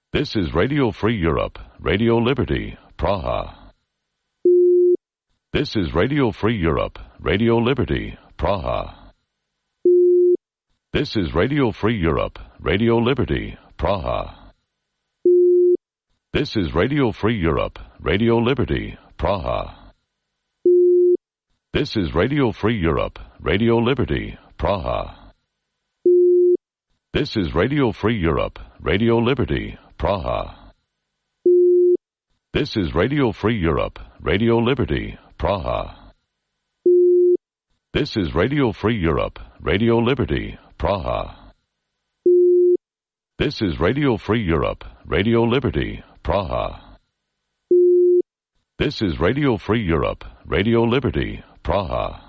This is Radio Free Europe, Radio Liberty, Praha. This is Radio Free Europe, Radio Liberty, Praha. This is Radio Free Europe, Radio Liberty, Praha. This is Radio Free Europe, Radio Liberty, Praha. This is Radio Free Europe, Radio Liberty, Praha. This is Radio Free Europe, Radio Liberty, Praha. This is Radio Free Europe, Radio Liberty, Praha. This is Radio Free Europe, Radio Liberty, Praha. This is Radio Free Europe, Radio Liberty, Praha. This is Radio Free Europe, Radio Liberty, Praha.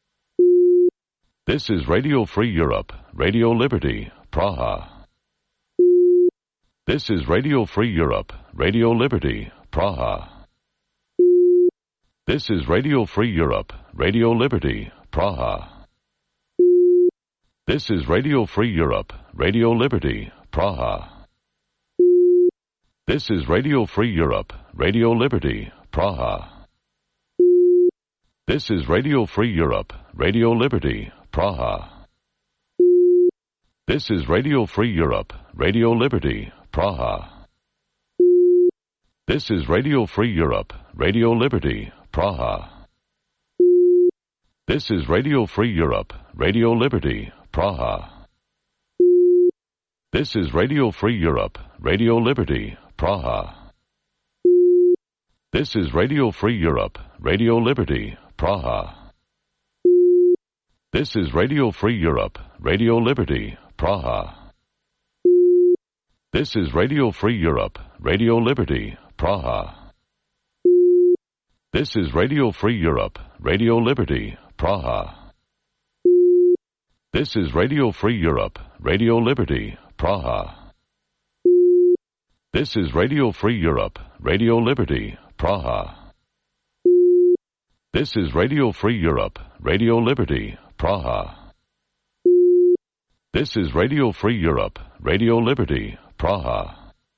This is Radio Free Europe, Radio Liberty, Praha. This is Radio Free Europe, Radio Liberty, Praha. This is Radio Free Europe, Radio Liberty, Praha. This is Radio Free Europe, Radio Liberty, Praha. This is Radio Free Europe, Radio Liberty, Praha. This is Radio Free Europe, Radio Liberty, Praha. This is Radio Free Europe, Radio Liberty, Praha. This is Radio Free Europe, Radio Liberty, Praha. This is Radio Free Europe, Radio Liberty, Praha. This is Radio Free Europe, Radio Liberty, Praha. This is Radio Free Europe, Radio Liberty, Praha. This is Radio Free Europe, Radio Liberty, Praha. This is Radio Free Europe, Radio Liberty, Praha. This is Radio Free Europe, Radio Liberty, Praha. This is Radio Free Europe, Radio Liberty, Praha. This is Radio Free Europe, Radio Liberty, Praha. This is Radio Free Europe, Radio Liberty, Praha. This is Radio Free Europe, Radio Liberty, Praha.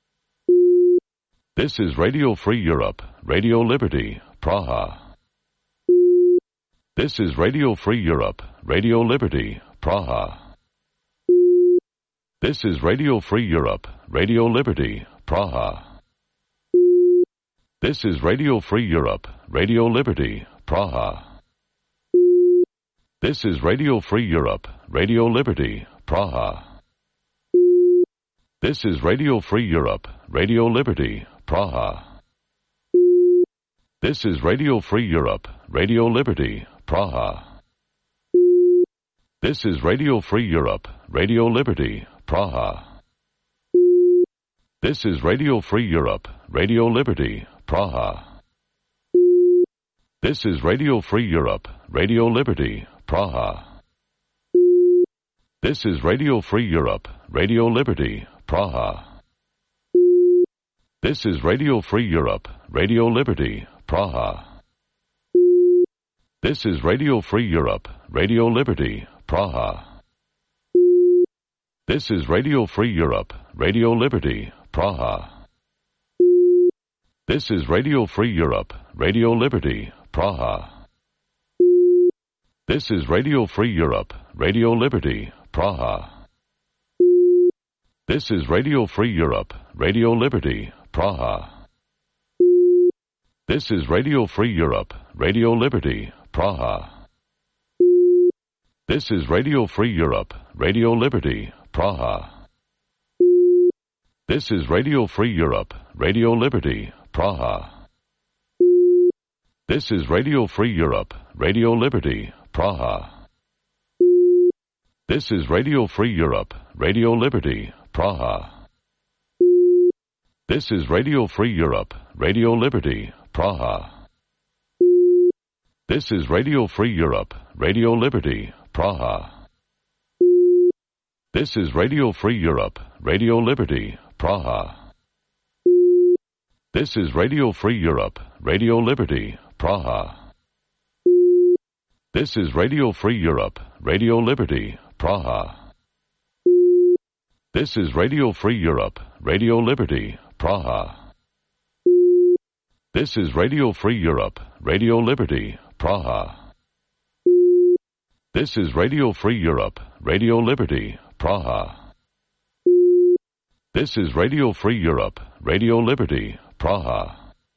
This is Radio Free Europe, Radio Liberty, Praha. This is Radio Free Europe, Radio Liberty, Praha. This is Radio Free Europe, Radio Liberty, Praha. This is Radio Free Europe, Radio Liberty, Praha. This is Radio Free Europe, Radio Liberty, Praha. This is Radio Free Europe, Radio Liberty, Praha. This is Radio Free Europe, Radio Liberty, Praha. This is Radio Free Europe, Radio Liberty, Praha. This is Radio Free Europe, Radio Liberty, Praha. This is Radio Free Europe, Radio Liberty, Praha. This is Radio Free Europe, Radio Liberty, Praha. This is Radio Free Europe, Radio Liberty, Praha. This is Radio Free Europe, Radio Liberty, Praha. This is Radio Free Europe, Radio Liberty, Praha. This is Radio Free Europe, Radio Liberty, Praha. This is Radio Free Europe, Radio Liberty, Praha. This is Radio Free Europe, Radio Liberty, Praha. This is Radio Free Europe, Radio Liberty, Praha. This is Radio Free Europe, Radio Liberty, Praha. This is Radio Free Europe, Radio Liberty, Praha. This is Radio Free Europe, Radio Liberty, Praha. This is Radio Free Europe, Radio Liberty, Praha. This is Radio Free Europe, Radio Liberty, Praha. This is Radio Free Europe, Radio Liberty, Praha. This is Radio Free Europe, Radio Liberty, Praha. This is Radio Free Europe, Radio Liberty, Praha. This is Radio Free Europe, Radio Liberty, Praha. This is Radio Free Europe, Radio Liberty, Praha. This is Radio Free Europe, Radio Liberty, Praha. This is Radio Free Europe, Radio Liberty, Praha. This is Radio Free Europe, Radio Liberty, Praha.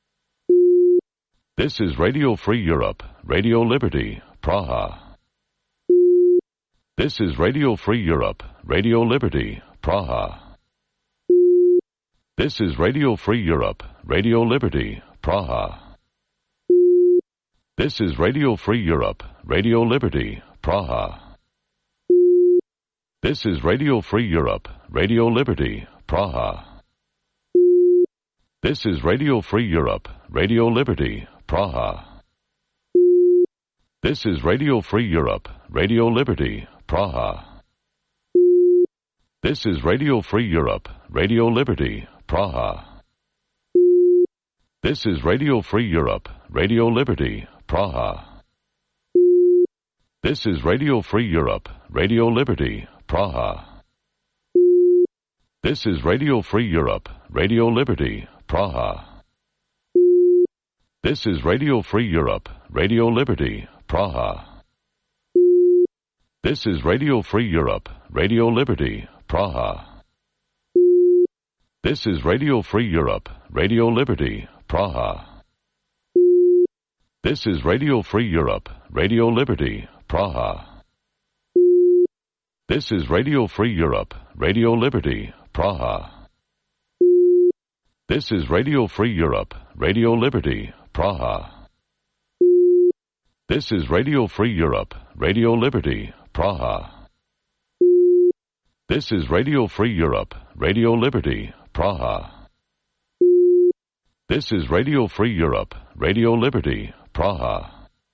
This is Radio Free Europe, Radio Liberty, Praha. This is Radio Free Europe, Radio Liberty, Praha. This is Radio Free Europe, Radio Liberty, Praha. This is Radio Free Europe, Radio Liberty, Praha. This is Radio Free Europe, Radio Liberty, Praha. This is Radio Free Europe, Radio Liberty, Praha. This is Radio Free Europe, Radio Liberty, Praha. This is Radio Free Europe, Radio Liberty, Praha. This is Radio Free Europe, Radio Liberty, Praha. This is Radio Free Europe, Radio Liberty, Praha. This is Radio Free Europe, Radio Liberty, Praha. This is Radio Free Europe, Radio Liberty, Praha. This is Radio Free Europe, Radio Liberty, Praha. This is Radio Free Europe, Radio Liberty, Praha. This is Radio Free Europe, Radio Liberty, Praha. This is Radio Free Europe, Radio Liberty, Praha. This is Radio Free Europe, Radio Liberty, Praha. This is Radio Free Europe, Radio Liberty, Praha. This is Radio Free Europe, Radio Liberty, Praha. This is Radio Free Europe, Radio Liberty, Praha.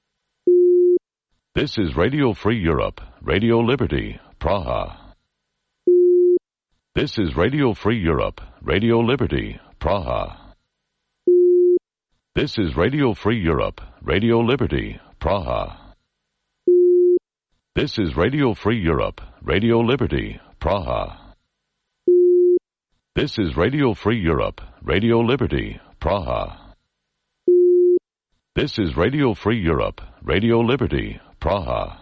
This is Radio Free Europe, Radio Liberty, Praha. This is Radio Free Europe, Radio Liberty, Praha. This is Radio Free Europe, Radio Liberty, Praha. This is Radio Free Europe, Radio Liberty, Praha. This is Radio Free Europe, Radio Liberty, Praha. This is Radio Free Europe, Radio Liberty, Praha.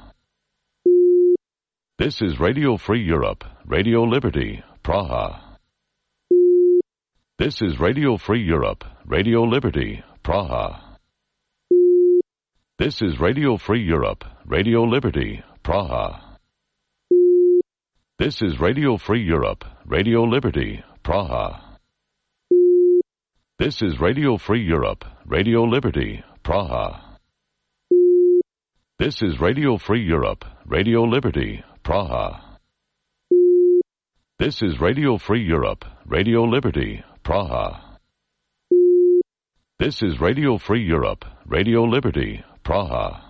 This is Radio Free Europe, Radio Liberty, Praha. This is Radio Free Europe, Radio Liberty, Praha. This is Radio Free Europe, Radio Liberty, Praha. This is Radio Free Europe, Radio Liberty, Praha. This is Radio Free Europe, Radio Liberty, Praha. This is Radio Free Europe, Radio Liberty, Praha. This is Radio Free Europe, Radio Liberty, Praha. This is Radio Free Europe, Radio Liberty, Praha.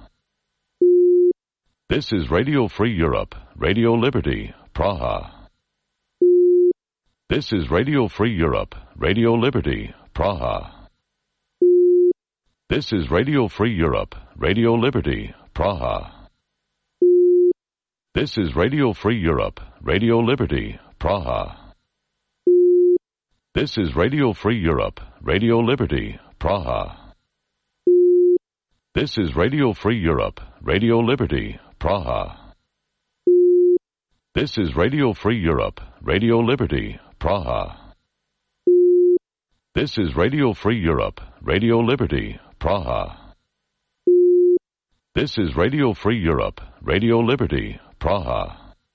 This is Radio Free Europe, Radio Liberty, Praha. This is Radio Free Europe, Radio Liberty, Praha. This is Radio Free Europe, Radio Liberty, Praha. This is Radio Free Europe, Radio Liberty, Praha. This is Radio Free Europe, Radio Liberty, Praha. This is Radio Free Europe, Radio Liberty, Praha. This is Radio Free Europe, Radio Liberty, Praha. This is Radio Free Europe, Radio Liberty, Praha. This is Radio Free Europe, Radio Liberty, Praha.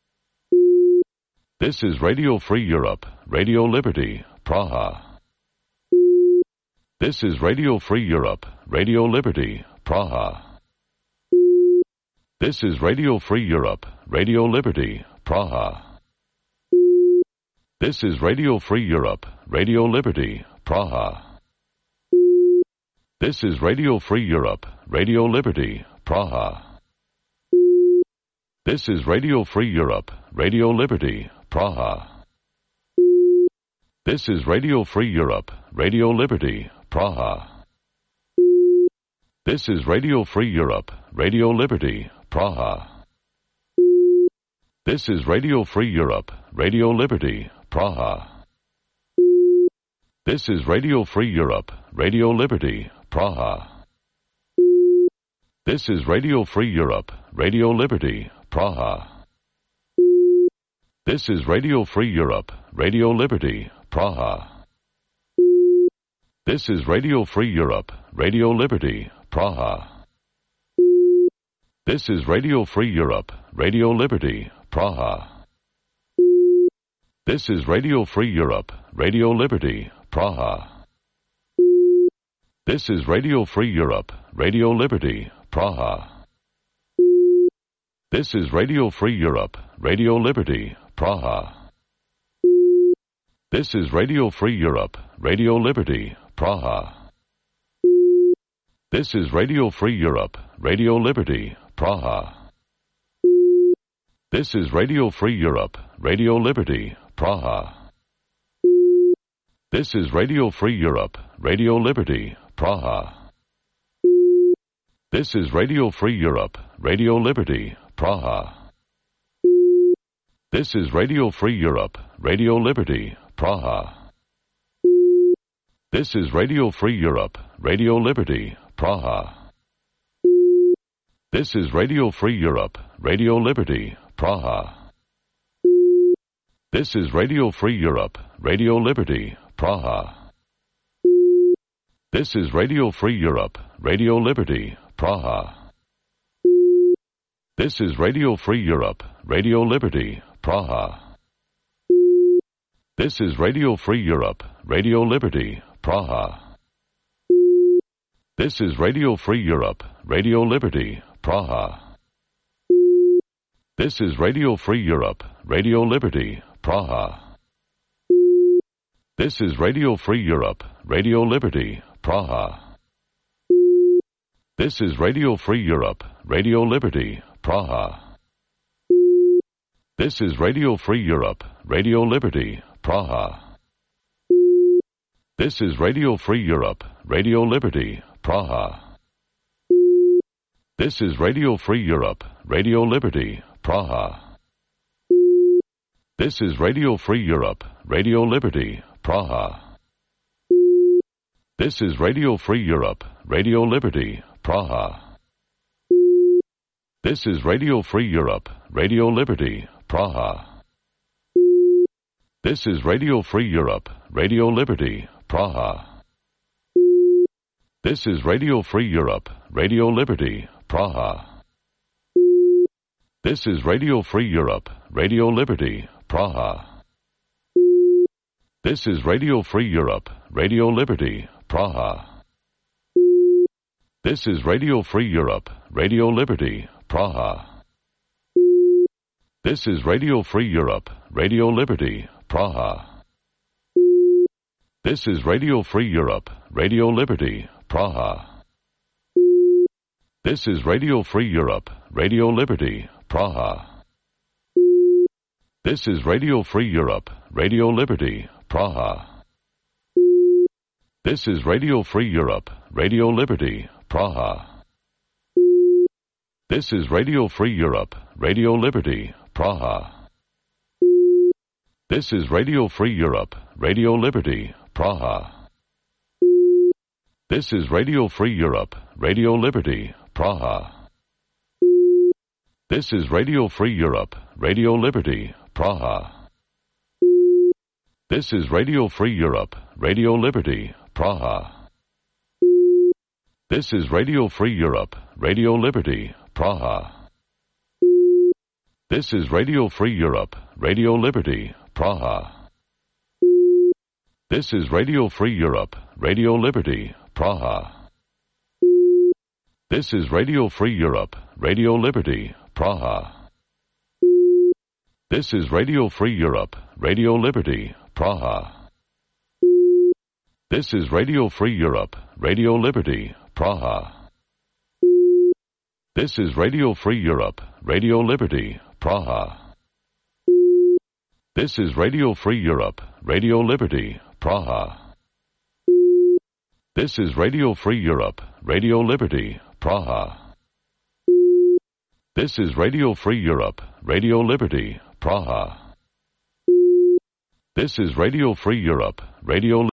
This is Radio Free Europe, Radio Liberty, Praha. This is Radio Free Europe, Radio Liberty, Praha. This is Radio Free Europe, Radio Liberty, Praha. This is Radio Free Europe, Radio Liberty, Praha. This is Radio Free Europe, Radio Liberty, Praha. This is Radio Free Europe, Radio Liberty, Praha. This is Radio Free Europe, Radio Liberty, Praha. This is Radio Free Europe, Radio Liberty, Praha. This is Radio Free Europe, Radio Liberty, Praha. This is Radio Free Europe, Radio Liberty, Praha. This is Radio Free Europe, Radio Liberty, Praha. This is Radio Free Europe, Radio Liberty, Praha. This is Radio Free Europe, Radio Liberty, Praha. This is Radio Free Europe, Radio Liberty, Praha. This is Radio Free Europe, Radio Liberty, Praha. This is Radio Free Europe, Radio Liberty, Praha. This is Radio Free Europe, Radio Liberty, Praha. This is Radio Free Europe, Radio Liberty, Praha. This is Radio Free Europe, Radio Liberty, Praha. This is Radio Free Europe, Radio Liberty, Praha. This is Radio Free Europe, Radio Liberty, Praha. This is Radio Free Europe, Radio Liberty, Praha. This is Radio Free Europe, Radio Liberty, Praha. This is Radio Free Europe, Radio Liberty, Praha. This is Radio Free Europe, Radio Liberty, Praha. This is Radio Free Europe, Radio Liberty, Praha. This is Radio Free Europe, Radio Liberty, Praha. This is Radio Free Europe, Radio Liberty, Praha. This is Radio Free Europe, Radio Liberty, Praha. This is Radio Free Europe, Radio Liberty, Praha. This is Radio Free Europe, Radio Liberty, Praha. This is Radio Free Europe, Radio Liberty, Praha. This is Radio Free Europe, Radio Liberty, Praha. This is Radio Free Europe, Radio Liberty, Praha. This is Radio Free Europe, Radio Liberty, Praha. This is Radio Free Europe, Radio Liberty, Praha. This is Radio Free Europe, Radio Liberty, Praha. This is Radio Free Europe, Radio Liberty, Praha. This is Radio Free Europe, Radio Liberty, Praha. This is Radio Free Europe, Radio Liberty, Praha. This is Radio Free Europe, Radio Liberty, Praha. This is Radio Free Europe, Radio Liberty, Praha. This is Radio Free Europe, Radio Liberty, Praha. This is Radio Free Europe, Radio Liberty, Praha. This is Radio Free Europe, Radio Liberty, Praha. This is Radio Free Europe, Radio Liberty, Praha. This is Radio Free Europe, Radio Liberty, Praha. This is Radio Free Europe, Radio Liberty, Praha. This is Radio Free Europe, Radio Liberty, Praha. This is Radio Free Europe, Radio Liberty, Praha. This is Radio Free Europe, Radio Liberty, Praha. This is Radio Free Europe, Radio Liberty, Praha. This is Radio Free Europe, Radio Liberty, Praha. This is Radio Free Europe, Radio Liberty, Praha. This is Radio Free Europe, Radio Liberty, Praha. This is Radio Free Europe, Radio Liberty, Praha. This is Radio Free Europe, Radio Liberty, Praha. This is Radio Free Europe, Radio Liberty, Praha. This is Radio Free Europe, Radio Liberty, Praha. This is Radio Free Europe, Radio Liberty, Praha. This is Radio Free Europe, Radio Liberty, Praha. This is Radio Free Europe, Radio Liberty, Praha. This is Radio Free Europe, Radio Liberty, Praha. This is Radio Free Europe, Radio Liberty, Praha. This is Radio Free Europe, Radio